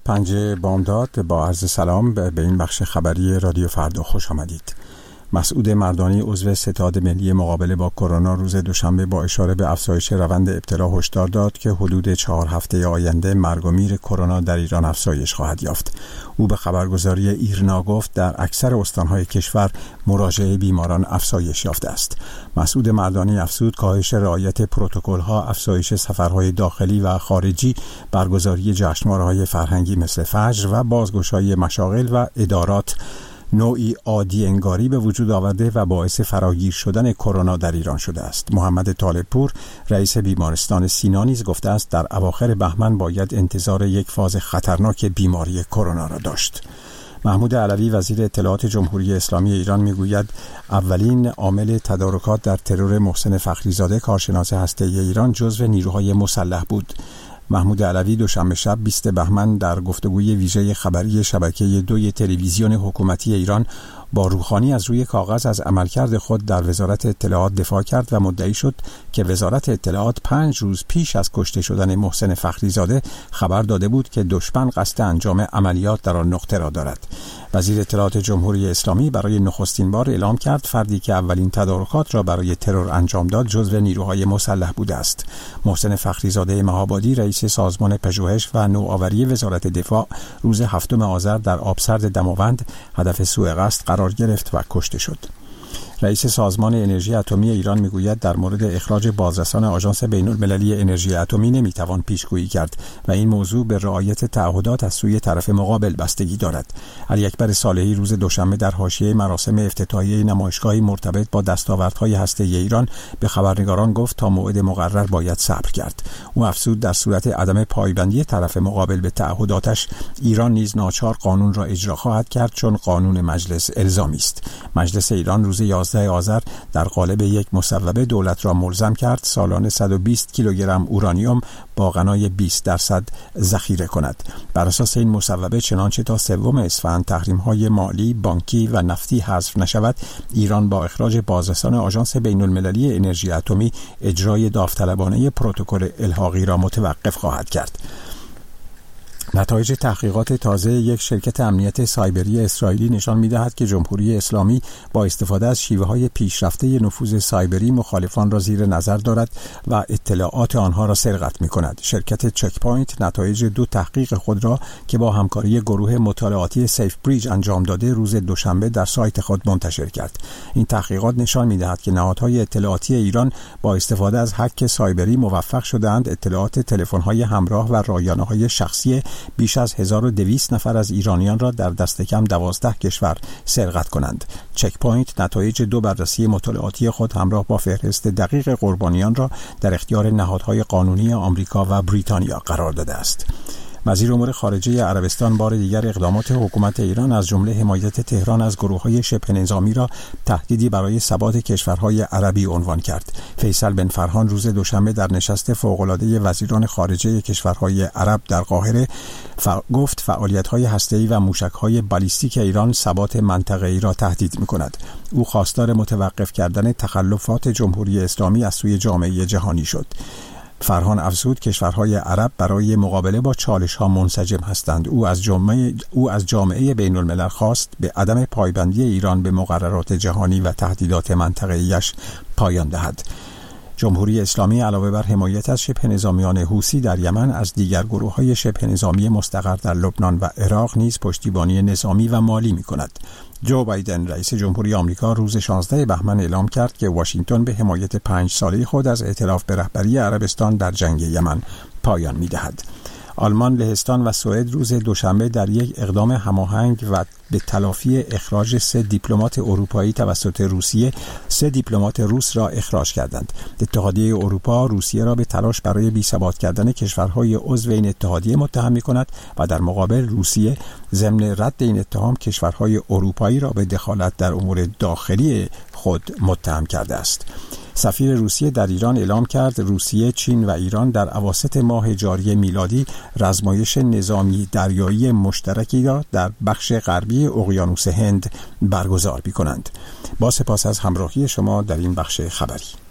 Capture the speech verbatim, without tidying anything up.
پنج بامداد با عرض سلام به این بخش خبری رادیو فردا خوش آمدید. مسعود مردانی عضو ستاد ملی مقابله با کرونا روز دوشنبه با اشاره به افزایش روند ابتلا هشدار داد که حدود چهار هفته آینده مرگ و میر کرونا در ایران افزایش خواهد یافت. او به خبرگزاری ایرنا گفت در اکثر استانهای کشور مراجعه بیماران افزایش یافته است. مسعود مردانی افزود کاهش رعایت پروتکل‌ها، افزایش سفرهای داخلی و خارجی، برگزاری جشنواره‌های فرهنگی مثل فجر و بازگشایی مشاغل و ادارات نوعی عادی انگاری به وجود آورده و باعث فراگیر شدن کرونا در ایران شده است. محمد طالبپور رئیس بیمارستان سینا نیز گفته است در اواخر بهمن باید انتظار یک فاز خطرناک بیماری کرونا را داشت. محمود علوی وزیر اطلاعات جمهوری اسلامی ایران میگوید اولین عامل تدارکات در ترور محسن فخریزاده کارشناس هسته‌ای ایران جزو نیروهای مسلح بود. محمود علوی دوشنبه شب بیست بهمن در گفتگوی ویژه خبری شبکه دوی تلویزیون حکومتی ایران با روحانی از روی کاغذ از عملکرد خود در وزارت اطلاعات دفاع کرد و مدعی شد که وزارت اطلاعات پنج روز پیش از کشته شدن محسن فخریزاده خبر داده بود که دشمن قصد انجام عملیات در آن نقطه را دارد. وزیر اطلاعات جمهوری اسلامی برای نخستین بار اعلام کرد فردی که اولین تدارکات را برای ترور انجام داد جزو نیروهای مسلح بوده است. محسن فخریزاده مهابادی رئیس سازمان پژوهش و نوآوری وزارت دفاع روز هفتم آذر در آبسرد دماوند هدف سوء قصد قرار گرفت و کشته شد. رئیس سازمان انرژی اتمی ایران میگوید در مورد اخراج بازرسان آژانس بین‌المللی انرژی اتمی نمیتوان پیشگویی کرد و این موضوع به رعایت تعهدات از سوی طرف مقابل بستگی دارد. علی اکبر صالحی روز دوشنبه در حاشیه مراسم افتتاحیه نمایشگاهی مرتبط با دستاوردهای هسته‌ای ایران به خبرنگاران گفت تا موعد مقرر باید صبر کرد. او افزود در صورت عدم پایبندی طرف مقابل به تعهداتش ایران نیز ناچار قانون را اجرا خواهد کرد چون قانون مجلس الزامی است. مجلس ایران روز یازده آذر در قالب یک مصوبه دولت را ملزم کرد سالانه صد و بیست کیلوگرم اورانیوم با غنای بیست درصد ذخیره کند. بر اساس این مصوبه چنانچه تا سوم اسفند تحریم‌های مالی، بانکی و نفتی حذف نشود، ایران با اخراج بازرسان آژانس بین‌المللی انرژی اتمی اجرای داوطلبانه پروتکل الحاقی را متوقف خواهد کرد. نتایج تحقیقات تازه یک شرکت امنیت سایبری اسرائیلی نشان می‌دهد که جمهوری اسلامی با استفاده از شیوه‌های پیشرفته نفوذ سایبری مخالفان را زیر نظر دارد و اطلاعات آنها را سرقت می‌کند. شرکت چک پوینت نتایج دو تحقیق خود را که با همکاری گروه مطالعاتی سیف بریج انجام داده روز دوشنبه در سایت خود منتشر کرد. این تحقیقات نشان می‌دهد که نهادهای اطلاعاتی ایران با استفاده از هک سایبری موفق شدند اطلاعات تلفن‌های همراه و رایانه‌های شخصی بیش از هزار و دویست نفر از ایرانیان را در دست کم دوازده کشور سرقت کنند. چک پوینت نتایج دو بررسی مطالعاتی خود همراه با فهرست دقیق قربانیان را در اختیار نهادهای قانونی آمریکا و بریتانیا قرار داده است. وزیر امور خارجه عربستان بار دیگر اقدامات حکومت ایران از جمله حمایت تهران از گروه‌های شبه نظامی را تهدیدی برای ثبات کشورهای عربی عنوان کرد. فیصل بن فرحان روز دوشنبه در نشست فوق‌العاده وزیران خارجه کشورهای عرب در قاهره ف... گفت فعالیت‌های هسته‌ای و موشک‌های بالیستیک ایران ثبات منطقه‌ای را تهدید می‌کند. او خواستار متوقف کردن تخلفات جمهوری اسلامی از سوی جامعه جهانی شد. فرهان افزود کشورهای عرب برای مقابله با چالش‌ها منسجم هستند. او از جامعه او از جامعه بین‌الملل خواست به عدم پایبندی ایران به مقررات جهانی و تهدیدات منطقه‌ایش پایان دهد. جمهوری اسلامی علاوه بر حمایت از شبه نظامیان حوثی در یمن از دیگر گروه‌های شبه نظامی مستقر در لبنان و عراق نیز پشتیبانی نظامی و مالی می‌کند. جو بایدن رئیس جمهوری آمریکا روز شانزده بهمن اعلام کرد که واشنگتن به حمایت پنج ساله خود از ائتلاف به رهبری عربستان در جنگ یمن پایان می‌دهد. آلمان، لهستان و سوئد روز دوشنبه در یک اقدام هماهنگ و به تلافی اخراج سه دیپلمات اروپایی توسط روسیه سه دیپلمات روس را اخراج کردند. اتحادیه اروپا روسیه را به تلاش برای بی‌ثبات کردن کشورهای عضو این اتحادیه متهم می‌کند و در مقابل روسیه ضمن رد این اتهام کشورهای اروپایی را به دخالت در امور داخلی خود متهم کرده است. سفیر روسیه در ایران اعلام کرد روسیه، چین و ایران در اواسط ماه جاری میلادی رزمایش نظامی دریایی مشترکی را در بخش غربی اقیانوس هند برگزار می‌کنند. با سپاس از همراهی شما در این بخش خبری.